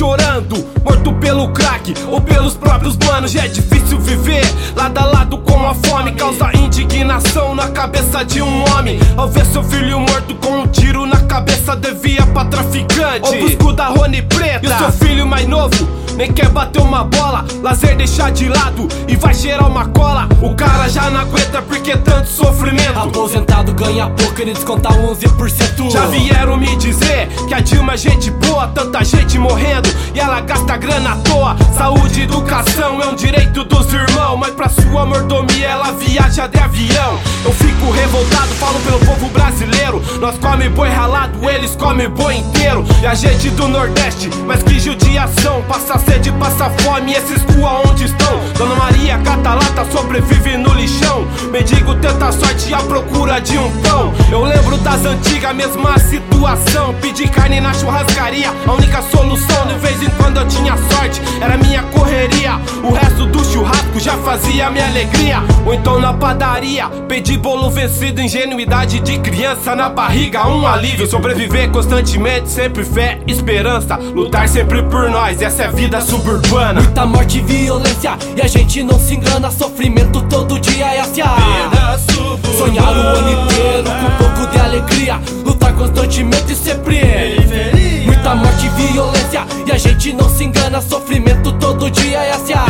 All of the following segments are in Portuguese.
chorando, morto pelo crack ou pelos próprios manos. Já é difícil viver lado a lado com a fome, causa indignação na cabeça de um homem ao ver seu filho morto com um tiro na cabeça, devia pra traficante. Ou busco da Rony Preta. E o seu filho mais novo nem quer bater uma bola, lazer deixar de lado e vai cheirar uma cola. O cara já não aguenta porque tanto sofrimento. Aposentado ganha pouco, ele desconta 11%. Já vieram me dizer que a Dilma é gente boa, tanta gente morrendo e ela gasta grana à toa. Saúde e educação é um direito dos irmãos, mas pra sua mordomia ela viaja de avião. Eu fico revoltado, falo pelo povo brasileiro. Nós come boi ralado, eles comem boi inteiro. E a gente do Nordeste, mas que judiação. Passa sede, passa fome, esses cu aonde estão? Dona Maria Catalata sobrevive no lixão. Mendigo tenta sorte à procura de um pão. Eu lembro das antigas, mesma situação. Pedir carne na churrascaria, a única solução. De vez em quando eu tinha sorte, era minha correria. O resto do churrasco já fazia minha alegria. Ou então na padaria, pedir bolo vencido. Ingenuidade de criança na barriga, um alívio. Sobreviver constantemente, sempre fé, esperança. Lutar sempre por nós, essa é a vida suburbana. Muita morte e violência e a gente não se engana. Sofrimento todo dia é assim. Sonhar o ano inteiro com um pouco de alegria. Lutar constantemente sempre é. Muita morte e violência e a gente não se engana. Sofrimento todo dia é assim.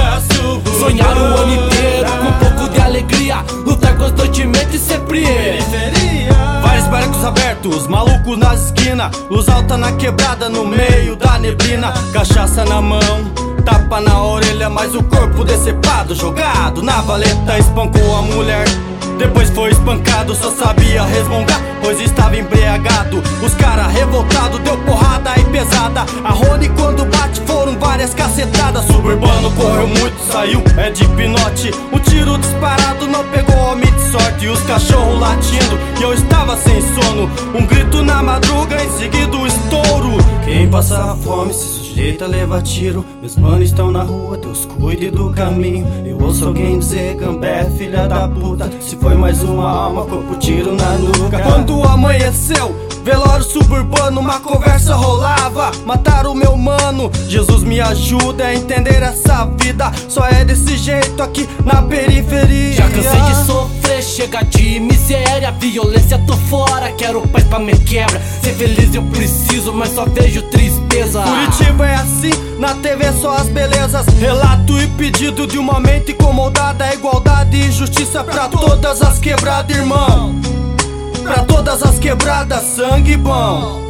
Sonhar o ano inteiro com um pouco de alegria. Lutar constantemente sempre é. Vários barcos abertos, malucos nas esquinas. Luz alta na quebrada, no meio da neblina. Cachaça na mão, tapa na orelha, mas o corpo decepado, jogado na valeta. Espancou a mulher, depois foi espancado. Só sabia resmungar, pois estava embriagado. Os cara revoltado, deu porrada e pesada. A Rony quando bate foram várias cacetadas. Suburbano correu muito, saiu, é de pinote. Um tiro disparado não pegou homem de sorte. E os cachorros latindo, e eu estava sem sono. Um grito na madruga, em seguida o estouro. Quem passa fome se sujeita leva tiro. Meus manos estão na rua, Deus cuide do caminho. Eu ouço alguém dizer, Gambé, filha da puta. Se foi mais uma alma, corpo tiro na nuca. Quando amanheceu, velório suburbano, uma conversa rolava. Mataram o meu mano, Jesus me ajuda a entender essa vida. Só é desse jeito aqui na periferia. Já cansei de sofrer, chega de miséria. Violência tô fora, quero paz pra minha quebra. Ser feliz eu preciso, mas só vejo tristeza. Curitiba é assim, na TV só as belezas. Relato e pedido de uma mente incomodada. Igualdade e justiça pra todas as quebradas, irmão. Pra todas as quebradas, sangue bom.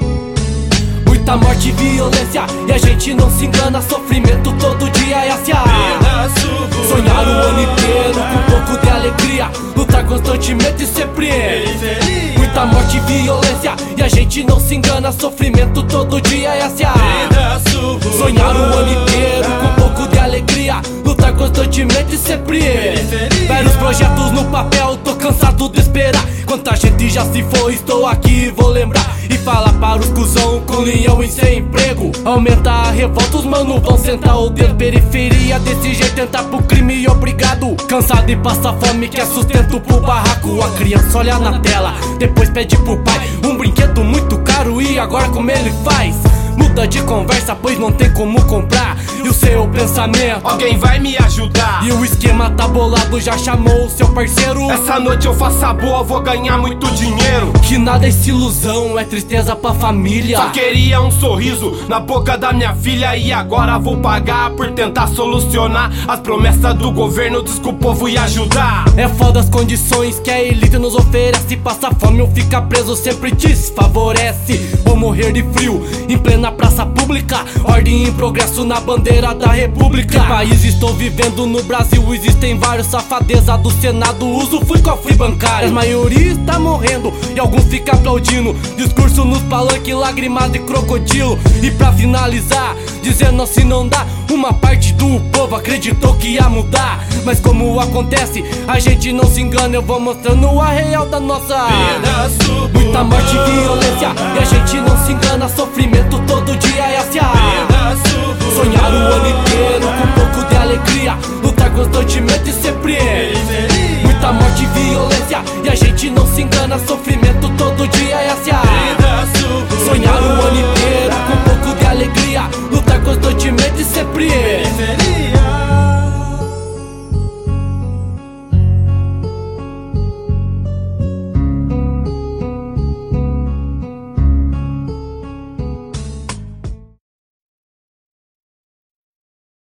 Muita morte e violência e a gente não se engana. Sofrimento todo dia é assim. Sonhar o ano inteiro com um pouco de alegria. Lutar constantemente sempre é. Muita morte e violência e a gente não se engana. Sofrimento todo dia é assim. Sonhar o ano inteiro com um pouco de alegria. Lutar constantemente sempre é. Vários projetos no papel, tô cansado de esperar. Quanta gente já se foi, estou aqui, vou lembrar. E falar para os cuzão com linhão e sem emprego. Aumenta a revolta, os mano vão sentar o dedo. Periferia desse jeito entra pro crime, obrigado. Cansado e passa fome, quer sustento pro barraco. A criança olha na tela, depois pede pro pai um brinquedo muito caro, e agora como ele faz? Muda de conversa, pois não tem como comprar. E o seu pensamento, alguém vai me ajudar. E o esquema tá bolado, já chamou o seu parceiro. Essa noite eu faço a boa, vou ganhar muito dinheiro. Que nada é ilusão, é tristeza pra família. Só queria um sorriso na boca da minha filha. E agora vou pagar por tentar solucionar as promessas do governo. Diz que o povo ia ajudar. É foda as condições que a elite nos oferece. Passar fome ou ficar preso sempre desfavorece. Ou morrer de frio em plena praça pública. Ordem em progresso na bandeira da república. Que país estou vivendo no Brasil? Existem vários, safadeza do Senado, usufrui cofre bancário. A maioria está morrendo e alguns ficam aplaudindo. Discurso nos palanques, lágrimas de crocodilo. E pra finalizar, dizendo assim não dá. Uma parte do povo acreditou que ia mudar, mas como acontece, a gente não se engana. Eu vou mostrando a real da nossa pedaço. Muita morte e violência e a gente não se engana. Sofrimento todo dia é assim. Sonhar o ano inteiro com um pouco de alegria. Lutar constantemente sempre é. Muita morte e violência e a gente não se engana. Sofrimento todo dia é assim.